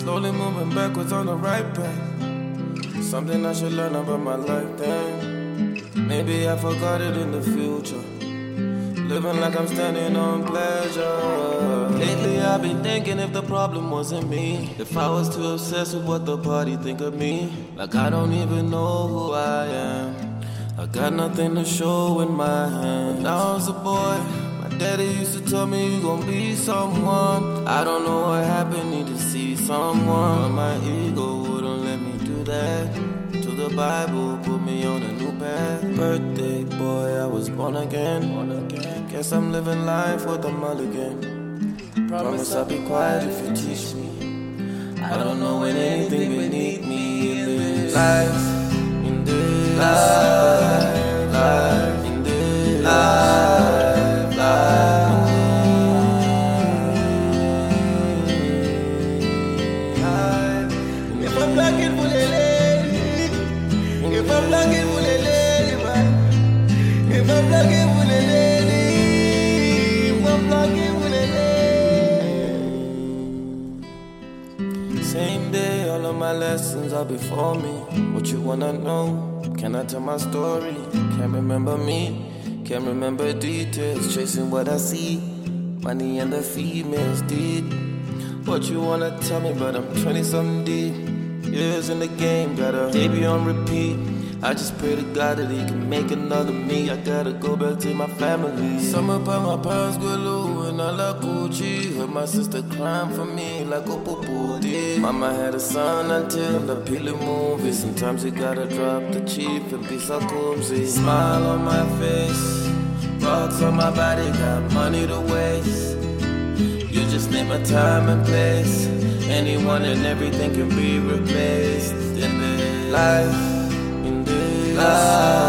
Slowly moving backwards on the right path. Something I should learn about my life then. Maybe I forgot it in the future. Living like I'm standing on pleasure. Lately I've been thinking if the problem wasn't me, if I was too obsessed with what the party think of me. Like I don't even know who I am. I got nothing to show in my hand. When I was a boy, my daddy used to tell me you gon' be someone. I don't know what happened, need to see someone. But my ego wouldn't let me do that. To the Bible, put me on a new path. Birthday boy, I was born again. Guess I'm living life with a mulligan. Promise I'll be quiet if you teach me. I don't know when anything beneath me. Life in this life, life in this life, life in this life. If I'm blocking for the lady, if I'm blocking for the lady, if I'm blocking for the lady, if I'm blocking for the lady. Same day, all of my lessons are before me. What you wanna know? Can I tell my story? Can't remember me, can't remember details. Chasing what I see, money and the females did. What you wanna tell me, but I'm 20-something deep. Years in the game, got a baby on repeat. I just pray to God that he can make another me. I gotta go back to my family. Summer by my parents Gulu and I like Gucci. Heard my sister crying for me like a poo did. Mama had a son until the Pili movie. Sometimes you gotta drop the chief and be so clumsy. Smile on my face, rocks on my body, got money to waste. You just name a time and place. Anyone and everything can be replaced in this life. In this life.